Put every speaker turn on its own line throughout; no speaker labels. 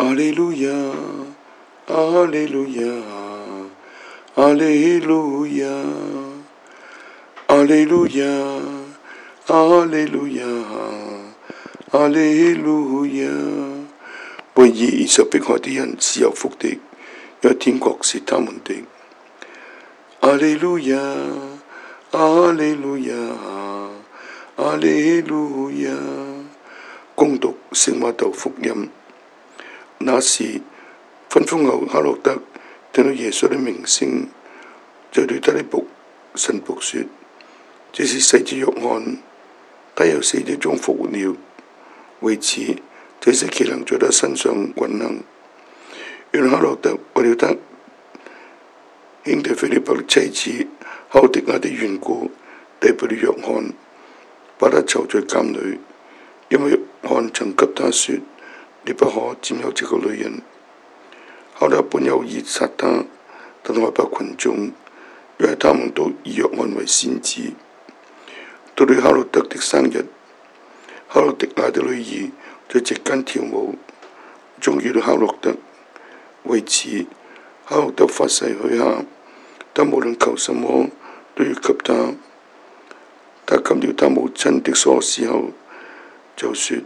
阿利路亞，阿利路亞，阿利路亞，阿利路亞，阿利路亞，阿利路亞。為義而受迫害的人是有福的，因為天國是他們的。阿利路亞，阿利路亞，阿利路亞。恭讀聖瑪竇福音。那時，分封後黑落德聽到耶穌的名聲，就對他的臣僕說：這是洗者若翰，他由死者中復活了。為此，這些奇能在他身上運行。原來黑落德為了他兄弟腓力伯的妻子黑落狄雅的緣故，逮捕了若翰，把他囚在監裏，因為若翰曾給他說：你不可佔有這個女人。後來本有意殺他，但害怕群眾，因為他們都以若翰為先知。到了黑落德的生日，黑落狄雅的女兒在席間跳舞，中意了黑落德。為此，黑落德發誓許下，他無論求什麼都要給他。他給了他母親的鎖匙後，就說：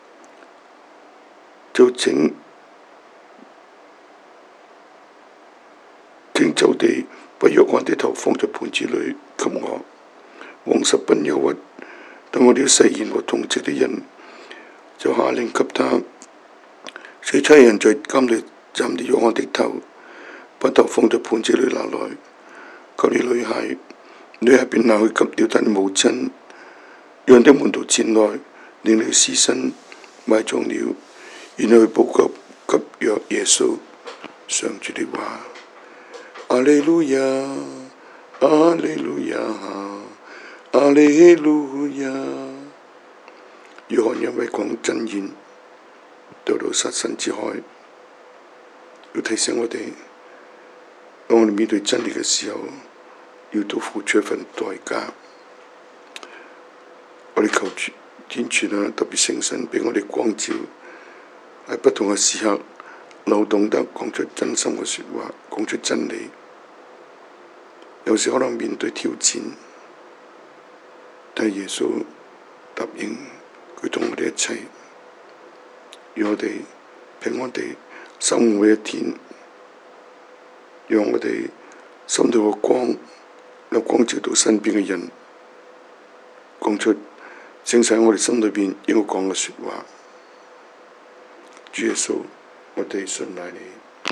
請就地把若翰的頭放在盤子裏給我。王十分憂鬱，等我了誓言和同席的人，就下令給他，使差人在監裏斬了若翰的頭，把頭放在盤子裏拿來，給了女孩。女孩便拿去給了他的母親，讓的門徒前來，領了屍身，埋葬了，然後去報告給耶穌。上主的話。阿利路亞，阿利路亞，阿利路亞。若翰因為講真言，墮到殺身之害。要提醒我哋，當我哋面對真理嘅時候，要都付出一份代價。我哋求主天主啊，特別聖神俾我哋光照，喺不同嘅時刻，能懂得講出真心嘅說話，講出真理。有時可能面對挑戰，但係耶穌答應佢同我哋一齊，讓我哋平安地生活每一天，讓我哋心裏嘅光有光照到身邊嘅人，講出正喺我哋心裏邊應該講嘅說話。主耶穌，我哋信賴你。